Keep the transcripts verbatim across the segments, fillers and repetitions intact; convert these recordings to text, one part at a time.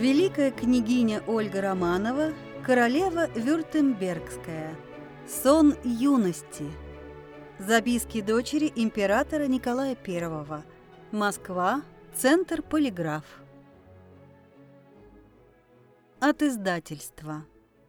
Великая княгиня Ольга Романова, королева Вюртембергская. Сон юности. Записки дочери императора Николая Первого. Москва. Центр Полиграф. От издательства.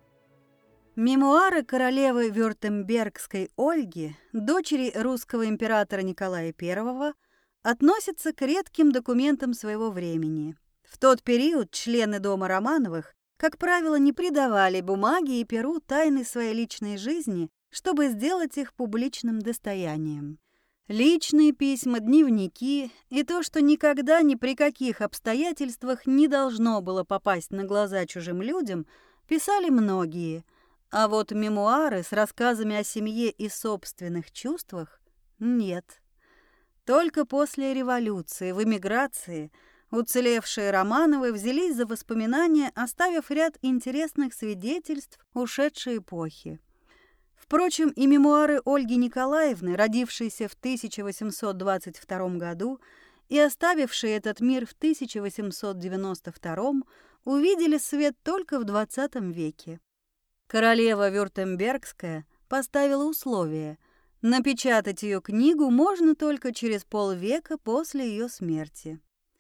Мемуары королевы Вюртембергской Ольги, дочери русского императора Николая Первого, относятся к редким документам своего времени. В тот период члены дома Романовых, как правило, не придавали бумаге и перу тайны своей личной жизни, чтобы сделать их публичным достоянием. Личные письма, дневники и то, что никогда ни при каких обстоятельствах не должно было попасть на глаза чужим людям, писали многие, а вот мемуары с рассказами о семье и собственных чувствах – нет. Только после революции, в эмиграции, уцелевшие Романовы взялись за воспоминания, оставив ряд интересных свидетельств ушедшей эпохи. Впрочем, и мемуары Ольги Николаевны, родившейся в тысяча восемьсот двадцать втором году и оставившей этот мир в тысяча восемьсот девяносто втором, увидели свет только в двадцатом веке. Королева Вюртембергская поставила условие: напечатать ее книгу можно только через полвека после ее смерти.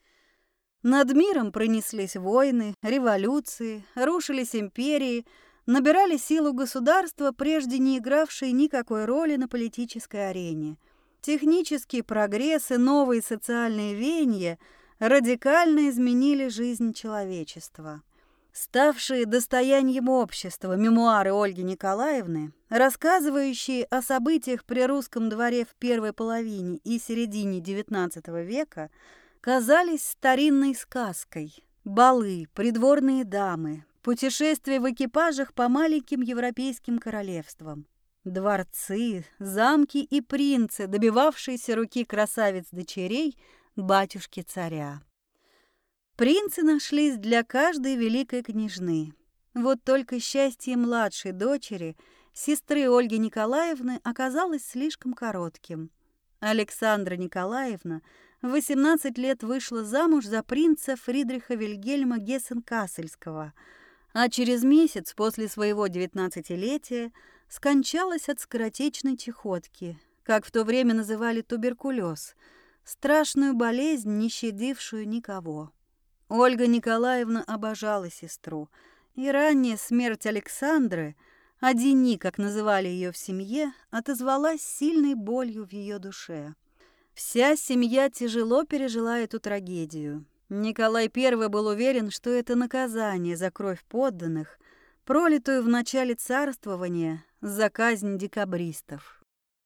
Над миром пронеслись войны, революции, рушились империи, набирали силу государства, прежде не игравшие никакой роли на политической арене. Технический прогресс и новые социальные веяния радикально изменили жизнь человечества. Ставшие достоянием общества мемуары Ольги Николаевны, рассказывающие о событиях при русском дворе в первой половине и середине девятнадцатого века, казались старинной сказкой. Балы, придворные дамы, путешествия в экипажах по маленьким европейским королевствам, дворцы, замки и принцы, добивавшиеся руки красавиц-дочерей батюшки-царя. Принцы нашлись для каждой великой княжны. Вот только счастье младшей дочери, сестры Ольги Николаевны, оказалось слишком коротким. Александра Николаевна в восемнадцать лет вышла замуж за принца Фридриха Вильгельма Гессен-Кассельского, а через месяц после своего девятнадцатилетия скончалась от скоротечной чехотки, как в то время называли туберкулез, страшную болезнь, не щадившую никого. Ольга Николаевна обожала сестру, и ранняя смерть Александры, Адини, как называли ее в семье, отозвалась сильной болью в ее душе. Вся семья тяжело пережила эту трагедию. Николай Первый был уверен, что это наказание за кровь подданных, пролитую в начале царствования за казнь декабристов.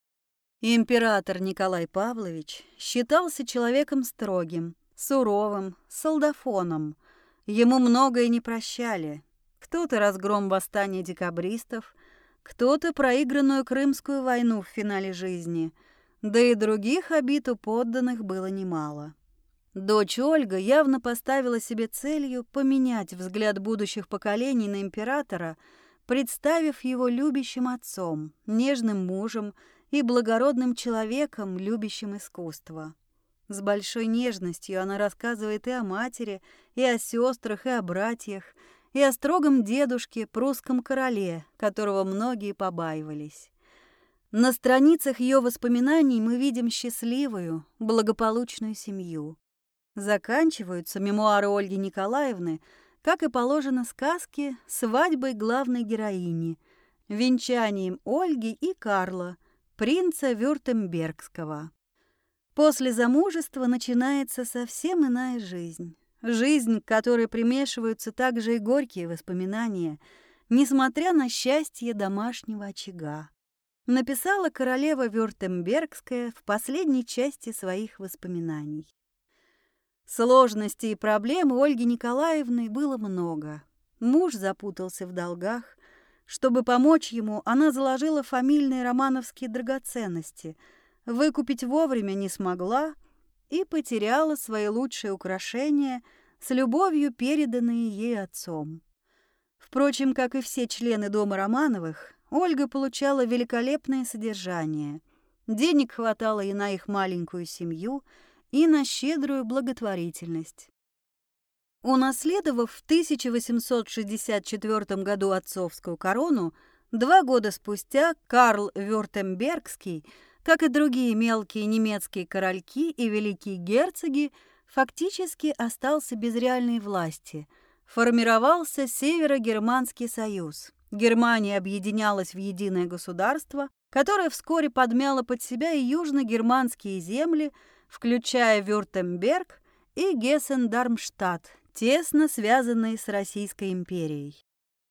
Император Николай Павлович считался человеком строгим, суровым, солдафоном. Ему многое не прощали. Кто-то разгром восстания декабристов, кто-то проигранную Крымскую войну в финале жизни, да и других обид у подданных было немало. Дочь Ольга явно поставила себе целью поменять взгляд будущих поколений на императора, представив его любящим отцом, нежным мужем и благородным человеком, любящим искусство. С большой нежностью она рассказывает и о матери, и о сестрах, и о братьях, и о строгом дедушке, прусском короле, которого многие побаивались. На страницах ее воспоминаний мы видим счастливую, благополучную семью. Заканчиваются мемуары Ольги Николаевны, как и положено сказке, свадьбой главной героини, венчанием Ольги и Карла, принца Вюртембергского. После замужества начинается совсем иная жизнь. Жизнь, к которой примешиваются также и горькие воспоминания, несмотря на счастье домашнего очага. Написала королева Вюртембергская в последней части своих воспоминаний. Сложностей и проблем у Ольги Николаевны было много. Муж запутался в долгах. Чтобы помочь ему, она заложила фамильные романовские драгоценности, выкупить вовремя не смогла и потеряла свои лучшие украшения, с любовью переданные ей отцом. Впрочем, как и все члены дома Романовых, Ольга получала великолепное содержание. Денег хватало и на их маленькую семью, и на щедрую благотворительность. Унаследовав в тысяча восемьсот шестьдесят четвёртом году отцовскую корону, два года спустя Карл Вюртембергский, как и другие мелкие немецкие корольки и великие герцоги, фактически остался без реальной власти. Формировался Северогерманский союз. Германия объединялась в единое государство, которое вскоре подмяло под себя и южногерманские земли, включая Вюртемберг и Гессен-Дармштадт, тесно связанные с Российской империей.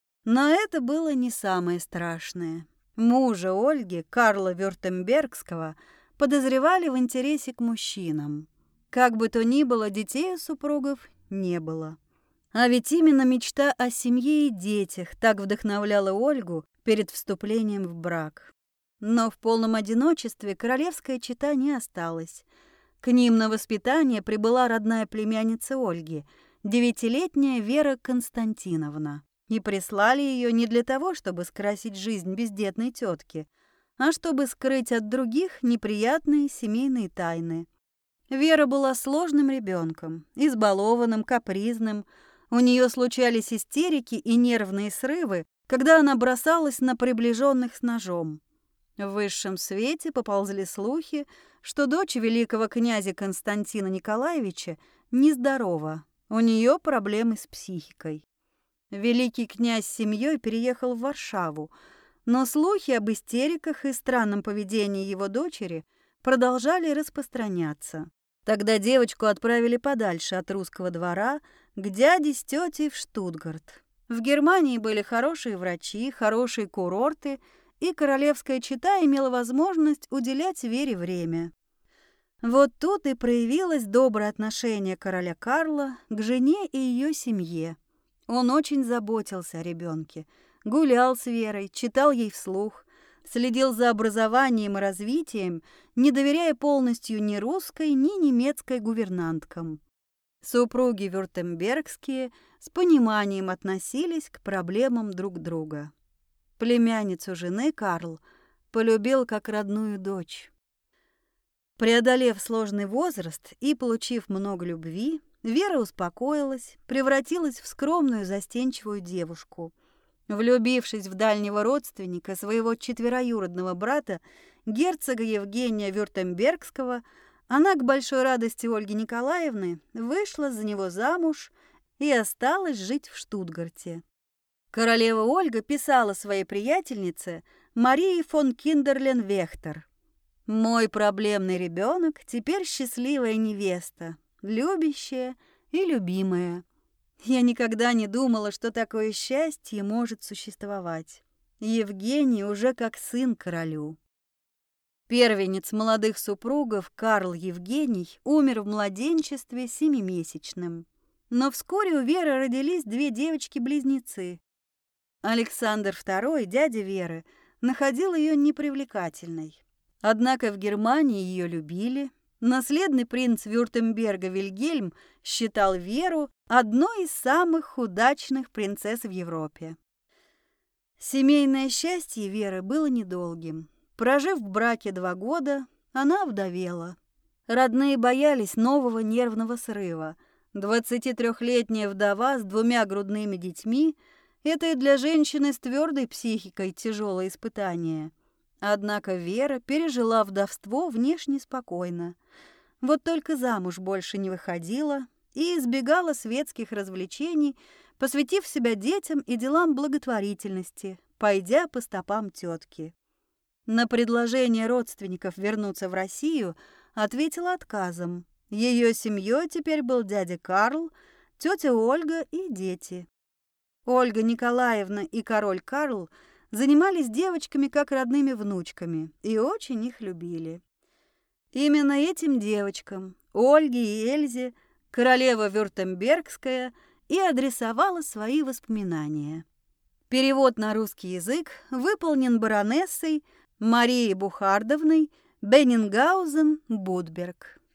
Но это было не самое страшное. Мужа Ольги, Карла Вюртембергского, подозревали в интересе к мужчинам. Как бы то ни было, детей у супругов не было. А ведь именно мечта о семье и детях так вдохновляла Ольгу перед вступлением в брак. Но в полном одиночестве королевская чета не осталась. К ним на воспитание прибыла родная племянница Ольги, девятилетняя Вера Константиновна. И прислали ее не для того, чтобы скрасить жизнь бездетной тетки, а чтобы скрыть от других неприятные семейные тайны. Вера была сложным ребенком, избалованным, капризным. У нее случались истерики и нервные срывы, когда она бросалась на приближенных с ножом. В высшем свете поползли слухи, что дочь великого князя Константина Николаевича нездорова, у нее проблемы с психикой. Великий князь с семьей переехал в Варшаву, но слухи об истериках и странном поведении его дочери продолжали распространяться. Тогда девочку отправили подальше от русского двора, к дяде с тетей в Штутгарт. В Германии были хорошие врачи, хорошие курорты, и королевская чета имела возможность уделять Вере время. Вот тут и проявилось доброе отношение короля Карла к жене и ее семье. Он очень заботился о ребенке, гулял с Верой, читал ей вслух, следил за образованием и развитием, не доверяя полностью ни русской, ни немецкой гувернанткам. Супруги Вюртембергские с пониманием относились к проблемам друг друга. Племянницу жены Карл полюбил как родную дочь. Преодолев сложный возраст и получив много любви, Вера успокоилась, превратилась в скромную застенчивую девушку. Влюбившись в дальнего родственника, своего четвероюродного брата, герцога Евгения Вюртембергского, она, к большой радости Ольги Николаевны, вышла за него замуж и осталась жить в Штутгарте. Королева Ольга писала своей приятельнице Марии фон Киндерлен-Вехтер: «Мой проблемный ребенок теперь счастливая невеста, любящая и любимая. Я никогда не думала, что такое счастье может существовать. Евгений уже как сын королю». Первенец молодых супругов Карл Евгений умер в младенчестве семимесячным. Но вскоре у Веры родились две девочки-близнецы. Александр второй, дядя Веры, находил ее непривлекательной. Однако в Германии ее любили. Наследный принц Вюртемберга Вильгельм считал Веру одной из самых удачных принцесс в Европе. Семейное счастье Веры было недолгим. Прожив в браке два года, она овдовела. Родные боялись нового нервного срыва. Двадцатитрёхлетняя вдова с двумя грудными детьми – это и для женщины с твердой психикой тяжелое испытание. Однако Вера пережила вдовство внешне спокойно. Вот только замуж больше не выходила и избегала светских развлечений, посвятив себя детям и делам благотворительности, пойдя по стопам тетки. На предложение родственников вернуться в Россию ответила отказом. Ее семьей теперь был дядя Карл, тетя Ольга и дети. Ольга Николаевна и король Карл занимались девочками как родными внучками и очень их любили. Именно этим девочкам, Ольге и Эльзе, королева Вюртембергская и адресовала свои воспоминания. Перевод на русский язык выполнен баронессой Марией Бухардовной Беннингаузен-Будберг.